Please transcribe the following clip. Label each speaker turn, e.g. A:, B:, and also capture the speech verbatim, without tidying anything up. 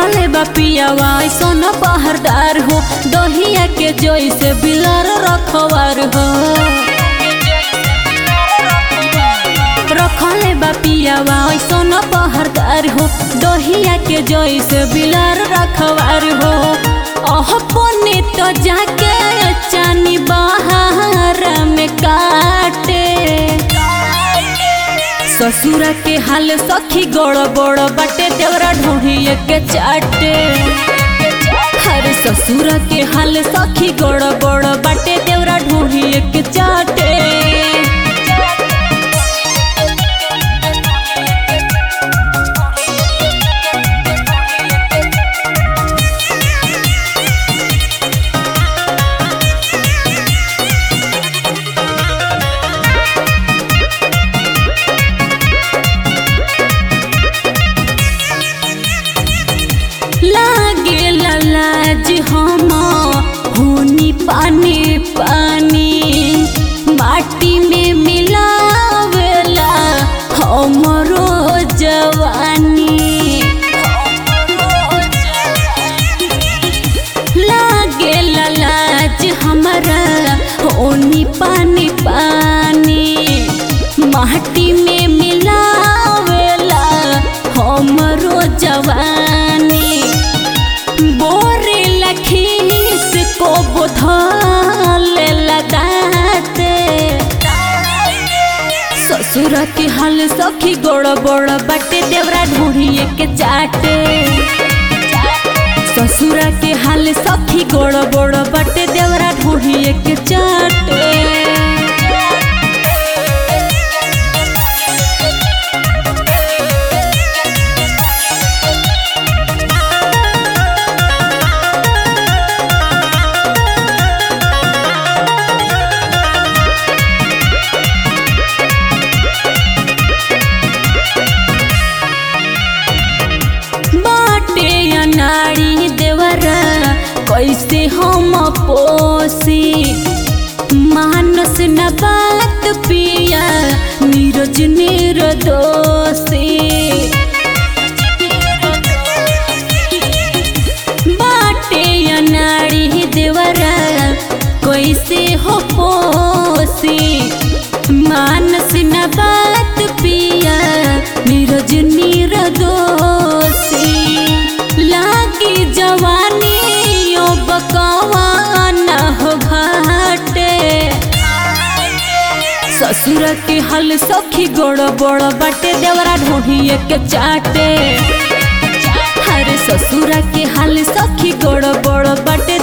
A: रखले बा पियावा ऐसन पहरदार हो दहिया के जैसे बिलर रखवार हो रखले बा पियावा ऐसन पहरदार हो दहिया के जैसे बिलर रखवार हो अपने तो जाके चानी बाहर में काटे ससुरा के हाल सखी गड़ बड़ बाटे देवरा ढोढ़िए के चाटे हर ससुरा के हाल सखी गड़ बड़ बाटे देवरा ढोढ़िए के चाटे लागे लाज हम होनी पानी पानी माटी में मिलावेला हमरो जवानी लागे लाज हमारा होनी पानी पानी माटी में मिलावेला हमरो जवानी बोरे लखीस को बुधले लगाते ससुर के हाल सखी गोड़ बड़ बाटे देवरा ढूढ़िए के चाटे ससुर के हाल सखी गोड़ बड़ बाटे देवरा ढूढ़िए के चाटे नाड़ी देवरा कैसे हम पोसी मानस न बात पिया नीरज निर्दोषी बाटे नाड़ी देवरा कैसे हो पोसी मानस न बात पिया नीरज निर्दोषी लागी जवानी यो बकवा न हो घाटे ससुर के हाल सखी गोड़ बड़ बाटे देवरा ढोढ़िए के चाटे हर ससुर के हाल सखी गोड़ बड़ बाटे